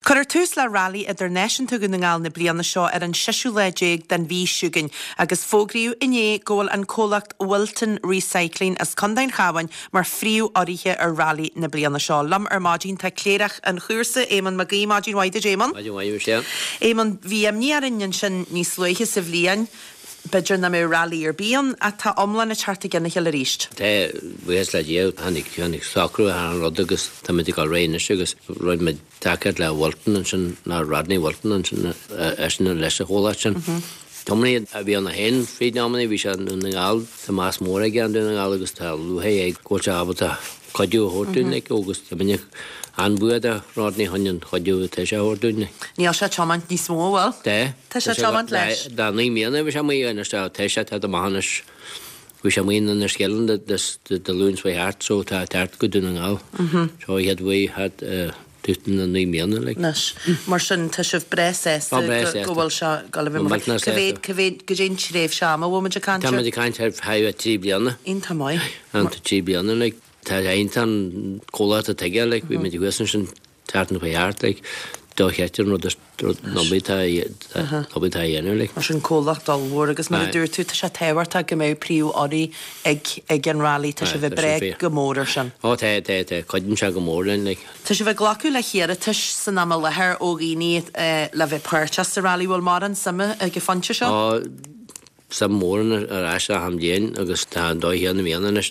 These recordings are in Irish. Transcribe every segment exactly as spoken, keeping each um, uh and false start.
Cuir tús le rally idir nation tugan na ngáil na bliana seo ar an seisiú leéig den bhí siúgan agus fógriú iné ggóil an cólacht Wilton Recycling as condain chahain mar fríú oríthe ar rally na bliana seo. Lam ar mádín tá cléireach an chuúrsa éman mag í mádín waide éman. Éman bhí am ní arinne sin níos luithe sa bhliain beidir na mé rally ar bíon a tá omlan na charta gannach heile ríist. Tá bhuias le díobh hanig hanig sacrú an rud agus tá muid gáil réine agus roiid me takead le Walton an sin na Rodney Walton an sin eisna leis a hóla sin. Tomnaí a bhí an na hen frí námanna bhí se an na ngáil tá más mór ag an na ngáil agus tá luhé ag góilte abata cadiú hórtúnig agus tá minic an buad a Rodney hanin cadiú tá sé hórtúnig. Níl sé teamant níos mó bhil? Tá. Tá sé teamant leis? Dá ní mianana bhí sé mí anas tá tá sé tá mahanas bhí sé mí na scealan de lúns bhí hart so tá tart go dún an ngáil. So iad bhí had tutan na ní mianana le. Nas. Mar sin tá sibh bres é go bhfuil se gal bhí mar cyféad cyféad go dén tréh se má bhfuil de cantar. Tá muid caint ar haibh trí bliana. Un tá mai. An tá trí bliana le tá eintan cóla a teige le bhí muid huasan sin tartan bhí hart le dó chetir nó nóbítá nóbítá dhéanú le. Mar sin cólacht dalhór agus mar dúir tú tá sé téhharta go mé príú orí ag ag an rally tá sé bheith breg go mór sin. Ó tá tá tá coidim se go mór le. Tá sé bheith glacu le chéad tuis san am lethir ó gíní le bheith páirteas a rally bhfuil mar an sama ag go fante seo? Á sam mór ar eis a ham déin agus tá dó héanana mianana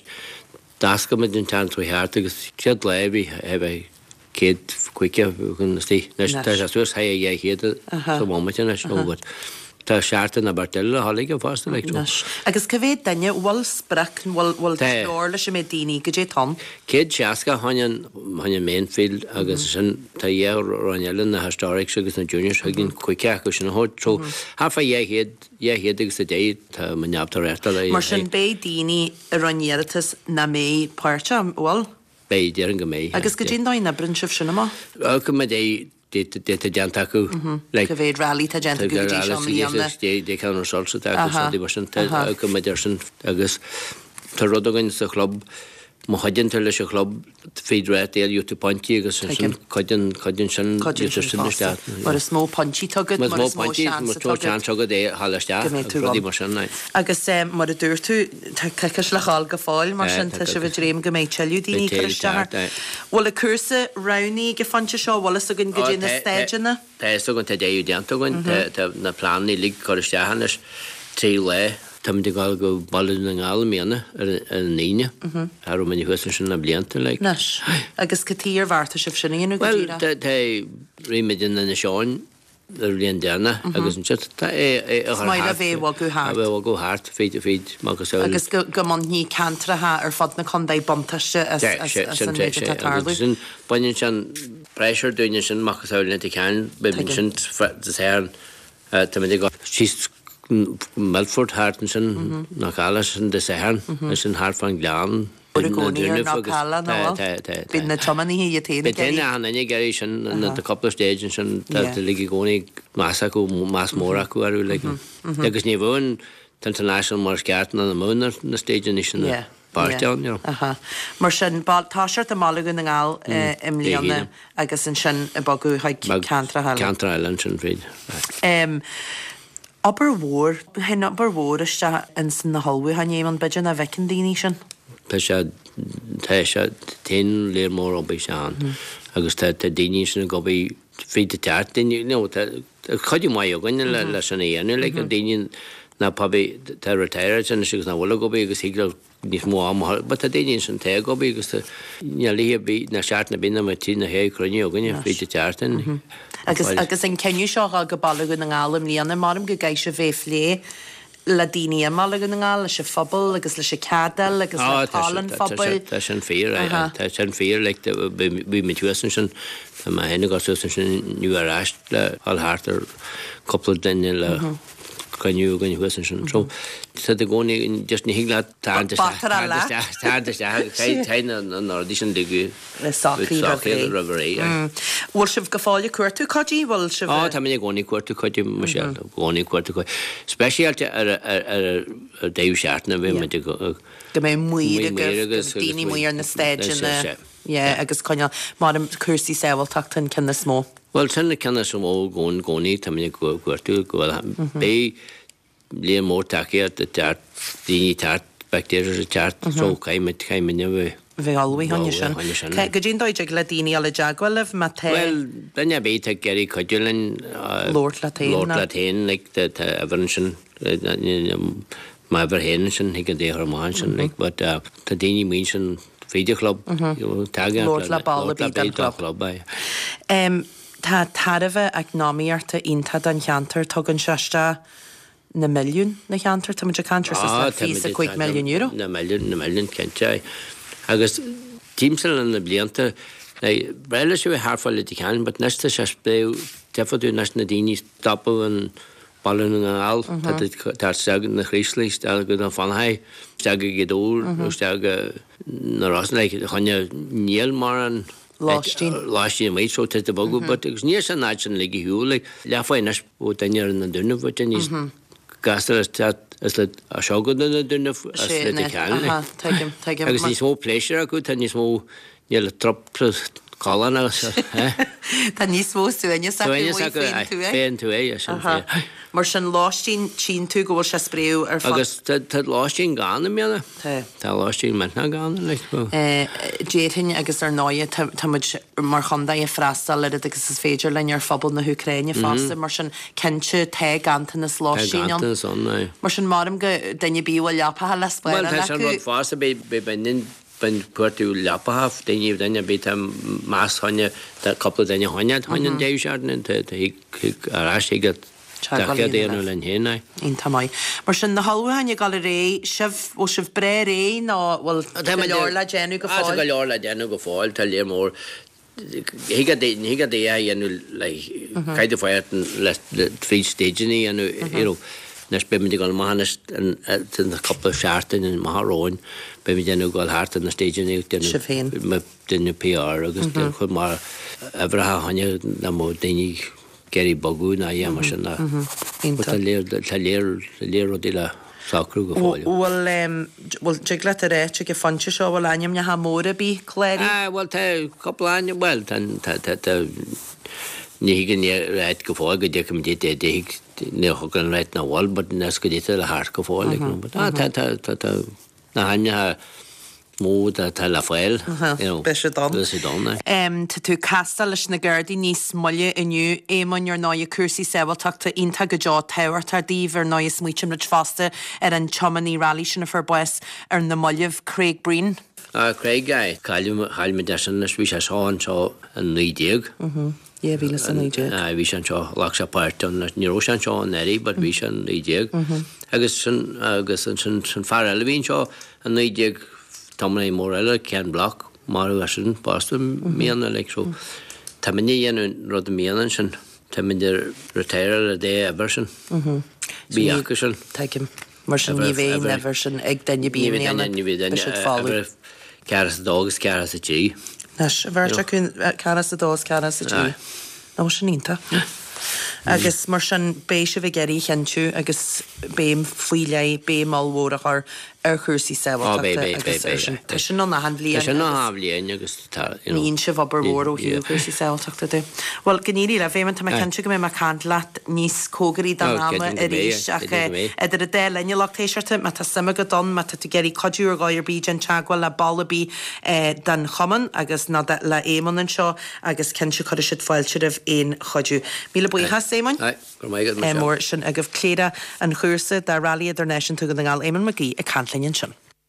das go mit den tant bhí hart agus cead lebí hebh Kid quicker kun stay next tá suas ha é héad so moment na show tá seartan na Bartella hallige fast le. Agus cyféad danne bhil sprach bhil bhil leir leis mé daoine go dé tom. Kid seaca hain hain Mainfield agus sin tá dhé ranellan na historic agus na juniors hagin quicker go sin hot so hafa é héad é héad agus a dé tá manabtar réta le. Mar sin bé daoine a rannéiritas na mé páirte bhil Bei dear go mé. Agus go dtíon dáinna brin sibh sinna má? Go me é dé deanta acu. Go bhéad rally tá deanta go dtí seán líamna. Dé ceann solsa agus dí mar sin go me dear sin agus tá rud againn sa club má chaideann tar leis a club féadréit éal ú tú pointí agus sin chaideann chaideann sin sin isteach. Mar is mó pointí tugad mar is mó pointí mar tó sean tugad é hallaisteach rudí mar sin. Agus mar a dúir tú ceiceis le cháil go fáil mar sin tá se bh réim go méid teú daoine chuisteach. Bhfuil a cursa raní go fante seo bhla a gin go dé na stéidirna? Tá is tugann tá déú deanta goin na plánnaí lí chuisteachan is trí le. Tam de gal go ballin na ngáil mianna ar níine ar mini huasan sin na blianta le. Nas. Agus go tíar bharta sibh sinna inú go díra? Well, tá ríimiidir na seáin ar líon dearna agus an sit tá é a Smaile bhéh go háart. A bhéh go háart féid a féid mágus eil. Agus go man ní cantratha ar fad na condaid bontaiste as an méidir tatarlú. Sin bainin sin pressure dúine sin mágus eil na ceann be sin séan tá muid go síst Melford harten sin nach alles sin de sehan is sin hart van glaan Oregonier nach kala no bin na tomani hi te be den an any garage na the couple of stages sin dat de ligi goni massa go mas mora ko are like agus ni won international market na moner na stage in na Bartown you aha mar sin bal táart a malagun na ngáil im líanna agus an sin a bagu haid cantra hall cantra island sin feed em Aber war hen aber war is in san na hallfu han éman bidin a vecin daoine sin. Tá sé tá sé ten léir mór ob seán agus tá daoine sin go bhí fé de teart nó chuidir mai gaine le leis san éana le an daoine na pabí tá retéir sin sigus na bhla go bhí agus hiigla níos mó am ba tá daoine sin té go bhí agus nelí bí na seart na bína mai tí na hé cruine gaine fé de teartin. Agus agus an ceniu seo go ballagun na ngálam líanana marm go gaiis se bhéh lé le daoine malagun na ngáil le se fphobal agus le se cadal agus le talan fphobal. Tá sin fér tá sin fér le bhí mit huasan sin tá má henna go sin nu aráist le allhartar coppla daine le caniu gan huasan sin. So tá de gcónaí just ní hiagla táanta táanta an audition ligu le sacrí ragré. Bhfuil sibh go fáile cuairtú codí bhfuil sibh? Á tá mé gcónaí cuairtú codí mar sé gcónaí cuairtú codí. Speisialte ar déh seaartna bhí me go go mé muoir agus daoine muoir na stéidirna. agus coine mar an cuasaí sábhailteachtain cinna smó. Well sinna cinna sem ó gcón gcónaí tá minic cuairtú go bé léon mór takeíad de teart daoine teart bactéirias a teart so caiimid caiimine bh bhí alwaí haine sin. Go dtíon dóide le daoine a le deagháilh me te Well danne bé te geirí coidirlinn Lord le taon Lord le taon le a bharan sin má bhar héan sin ag an déar máin sin le tá daoine mín sin féidir club tag Lord le ball a bí club. Tá tarbheith ag náíarta ionta an cheantar tugann seiste na milliún na cheantar tá muidir cantar sa fí a chuig milliún euro. Na milliún na milliún cente agus tíimsel an na blianta breile se bh háfáil le cean, but neiste se spléú defaú nes na daoine stoppa an ballún an áil tá stegan na chríslí ste go an fanhaid steag gedóir steag narás le chunne níl mar an Láistín. Láistín méid so te bogu, but agus níos san náid san ligi hiú le lefaid nes ó daine an na dunne bute níos gastar as le a seogad na dunne as le de ceanna. Agus níos mó pléisiir acu tá níos mó níl le trop cálan agus. Tá níos mó suaine sa féin tú é sin fé. Mar sin láistín tín tú go bhfuil se spréú ar fa. Agus tá láistín gána meanna. Tá láistín mena gána le. Déirhin agus ar náide táid mar chunda a freistal le agus is féidir lein ar fabal na Húcraine fásta mar sin cinse te gananta na láistín. Mar sin marm go daine bíhil leapathe le spéile. Well tá sin rud fásta bé benin ben cuairtú leapahaf daine daine bé más haine coppla daine haine haine déhseardan arás igad déanú len héna. Ín tamáid. Mar sin na hallhaine gal ré sibh ó sibh bre ré ná bhfuil leor le déanú go fáil. Go leor le déanú go fáil tá léir mór higa dé higa dé anú le caiide fáirtan le trí stageí anú éú. Nes be mi gal mahanas an couple seartain in Maharóin be mi denú gal hart an na stagin me dunne P R agus chud mar ebrha hanne na mó daine geri bagú na dhéama sin na léir léir dí le sacrú go fáil. Bhfuil te le a réit go fanse seo bhil aim ne ha móra bí chléir? Bhil te coppláine well ní higann réit go fáil go d deachim dé dé ní thugann réit na bháil, bud nes go dtí le háart go fáil na haine mó tá le fáil be sé donna. Tá tú casta leis na ggurdaí níos molle inniu éman ar náid cuasaí sábhailteachta ionta go deá tehart ar díomh ar náid smuoitiim le fásta ar an chomaní rally sin a fear bues ar na molleh Craig Breen. Craig gai chailme de sin leis bhí sé seáin seo an nuidéag. Yeah, bhí le san nuidéag. Bhí sin seo lech se páirtan níró an seo an éirí, bud bhí sin nuidéag. Agus sin agus sin fear eile bhín seo an nuidéag tamna mór eile cean blach mar sin pasta míana le so. Tá mí dhéanú rud a míanaan sin tá idir retéir a dé eber sin. Bhí acu sin. Taim mar sin ní bhéon eber sin ag daine bí fáil. Ceras a dógus ceras a tí. Nes bhirte chun ceras a dós ceras a tí. Ná sin ínta. Agus mar sin béise bh geirí cheanú agus béim faoile béim máhórach ar ar chusaí sábhailteachta sin an na blion sin ná blion agus níon se bhabar mór ó hiú chusaí sábhailteachta dé. Well gníí le bhéman tá ceanú go mé mar can leat níos cógarí don náma a ríis ach idir a dé lenne letéisiirte me tá sama go don me tú geirí codú gáir bí an teagháil le ballabí den choman agus ná le éman an seo agus cinse chuir siad fáilteirih éon chodú. Míle buíthe séman? Mór sin a goh cléad an chuirsa de rally idir nation tu go ngáil éman magí a canlainn sin.